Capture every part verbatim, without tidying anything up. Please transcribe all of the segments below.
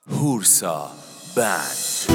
هورسا بند.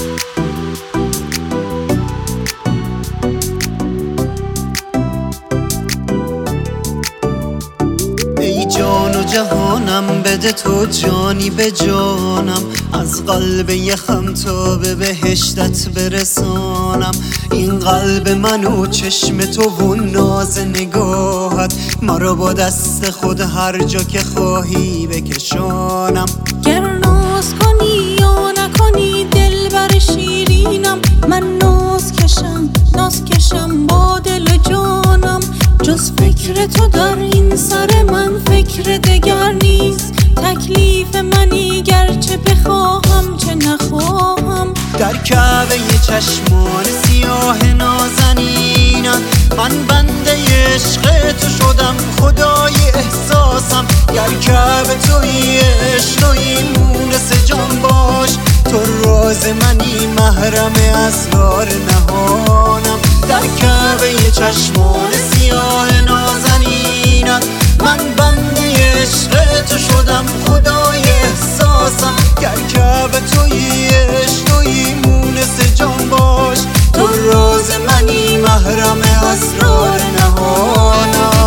ای جان و جهانم بده تو جانی به جانم، از قلب یخم تا به بهشتت برسانم. این قلب من و چشم تو و ناز نگاهت، مرا با دست خود هر جا که خواهی بکشانم. گر ناز کنی یا نکنی دل بر شیرینم، من ناز کشم ناز کشم با دل و جانم. جز فکر تو در این سر من فکر دگر نیست، تکلیف منی گرچه بخواهم چه نخواهم. در کعبه چشمان سیاه نازنینم، من بنده عشق تو شدم خدای احساسم. گر کعبه توی عشق توی مونس جان باش، تو راز منی محرم اسرار نهانم. در کعبه چشمان سیاه نازنینم، من بنده عشق تو شدم خدای احساسم. گر کعبه توی عشق توی مونس جان باش، تو راز منی محرم اسرار نهانم.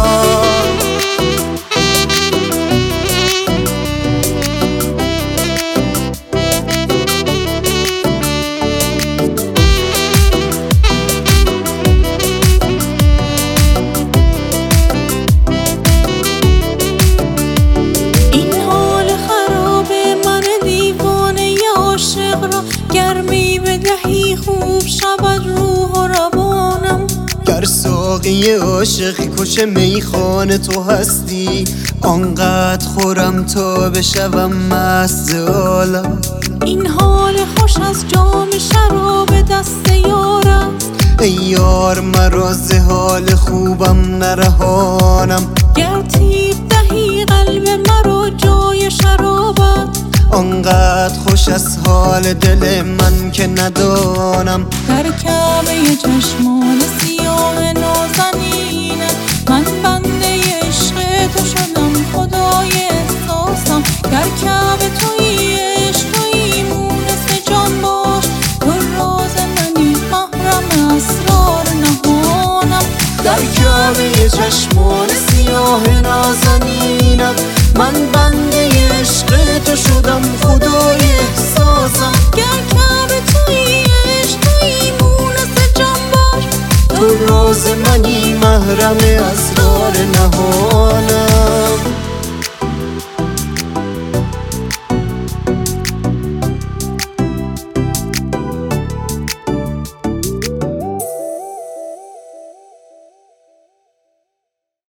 گرمی بدهی خوب شود روح و روانم. گر ساقی عاشق کش میخانه تو هستی، آنقدر خورم تا بشوم مست عالم. این حال خوش از جام شراب دست یار است، ای یار مرا ز حال خوبم نرهانم. گر تیب دهی قلب مرا جای شرابت، آنقدر خوش از حال دل من که ندانم. در کعبه چشمان سیاه نازنینم، من بنده عشق تو شدم خدای احساسم. در کعبه توی عشق توی مونس جان باش، تو راز منی محرم اسرار نهانم. در کعبه چشمان سیاه نازنینم، من بنده عشق تو شدم خدای احساسم. گر کعبه توی عشق توی مونس جان باش، تو راز منی محرم اسرار نهانم.